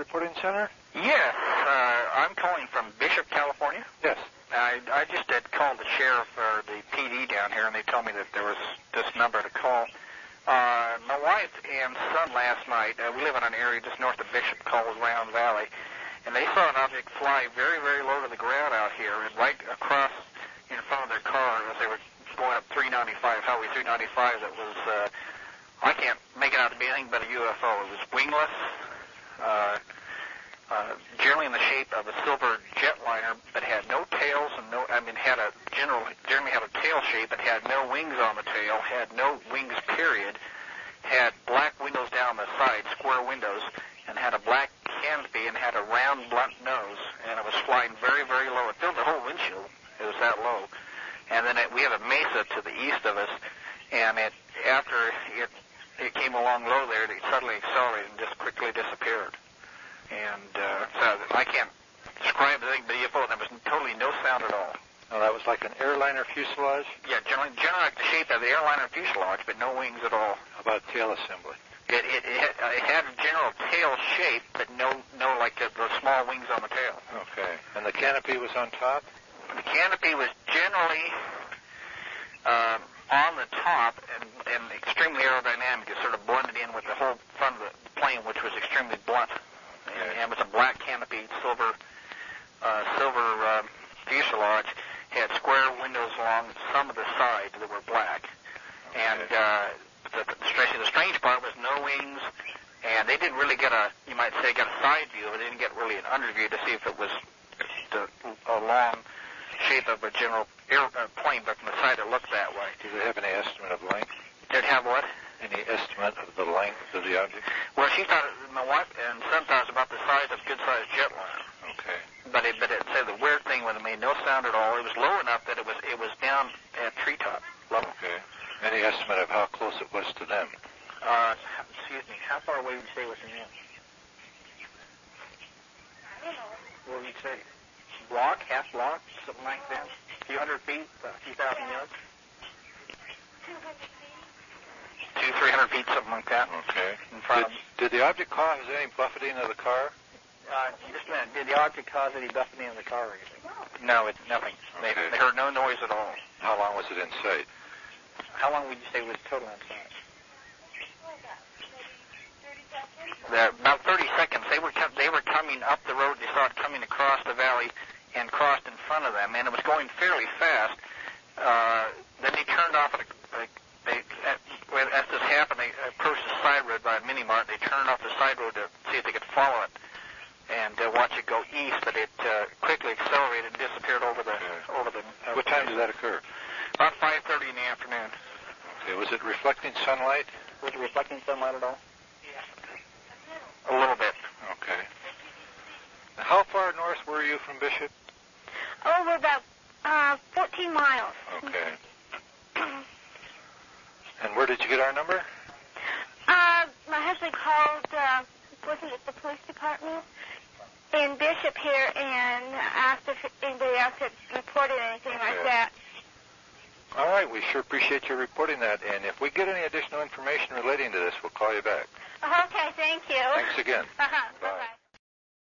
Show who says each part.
Speaker 1: Reporting Center?
Speaker 2: Yes, I'm calling from Bishop, California.
Speaker 1: Yes.
Speaker 2: I just had called the sheriff or the PD down here, and they told me that there was this number to call. My wife and son last night, we live in an area just north of Bishop called Round Valley, and they saw an object fly very, very low to the ground out here, and right across in front of their car as they were going up 395, Highway 395. That was, I can't make it out to be anything but a UFO. It was wingless, generally in the shape of a silver jetliner, but had no tails and generally had a tail shape, but had no wings on the tail, had no wings period, had black windows down the side, square windows, and had a black canopy and had a round, blunt nose, and it was flying very, very low. It filled the whole windshield. It was that low. And then we have a mesa to the east of us, and after it came along low there, it suddenly accelerated and just quickly disappeared. And so I can't describe the thing, but UFO, there was totally no sound at all.
Speaker 1: Oh, that was like an airliner fuselage?
Speaker 2: Yeah, generally like the shape of the airliner fuselage, but no wings at all.
Speaker 1: How about tail assembly?
Speaker 2: It had a general tail shape, but no like the small wings on the tail.
Speaker 1: Okay. And the canopy was on top?
Speaker 2: The canopy was generally on the top and extremely aerodynamic. It sort of blended in with the whole front of the plane, which was extremely blunt.
Speaker 1: Okay.
Speaker 2: And it was a black canopy, silver fuselage, had square windows along some of the sides that were black. Okay. And the strange part was no wings, and they didn't really get a side view, but they didn't get really an underview to see if it was a long shape of a general plane, but from the side it looked that way.
Speaker 1: Do they have any estimate of length?
Speaker 2: Did it have what?
Speaker 1: Any estimate of the length of the object?
Speaker 2: Well, my wife and son thought it was about the size of a good-sized jetliner.
Speaker 1: Okay.
Speaker 2: But it said the weird thing was it made no sound at all. It was low enough that it was down at treetop level.
Speaker 1: Okay. Any estimate of how close it was to them?
Speaker 2: Excuse me. How far away would you say it was from them?
Speaker 3: I don't know.
Speaker 2: What would you say? Block, half block, something like that? A few hundred feet, a few thousand yards?
Speaker 3: 200 feet.
Speaker 2: 200-300 feet, something like that.
Speaker 1: Okay.
Speaker 2: In front of them.
Speaker 1: Did the object cause any buffeting of the car?
Speaker 2: Just a minute. Did the object cause any buffeting of the car or anything? No, it's nothing.
Speaker 1: Okay.
Speaker 2: They heard no noise at all.
Speaker 1: How long was it in sight?
Speaker 2: How long would you say was total in sight?
Speaker 3: What was that? 30 seconds?
Speaker 2: About 30 seconds. They were coming up the road. They saw it coming across the valley and crossed in front of them, and it was going fairly fast. Then they turned off as this happened, they approached the side road by a mini mart. They turned off the side road to see if they could follow it and watch it go east, but it quickly accelerated and disappeared over the.
Speaker 1: What time did that occur?
Speaker 2: About 5:30 in the afternoon.
Speaker 1: Okay. Was it reflecting sunlight?
Speaker 2: Was it reflecting sunlight at all?
Speaker 3: Yeah.
Speaker 2: A little bit.
Speaker 1: Okay. Now, how far north were you from Bishop?
Speaker 3: Oh, we're about 14 miles.
Speaker 1: Okay. And where did you get our number?
Speaker 3: My husband called, wasn't it the police department in Bishop here, and asked if anybody else had reported anything like that.
Speaker 1: All right, we sure appreciate you reporting that, and if we get any additional information relating to this, we'll call you back.
Speaker 3: Okay, thank you.
Speaker 1: Thanks again.
Speaker 3: Uh-huh.
Speaker 1: Bye.
Speaker 3: Bye-bye.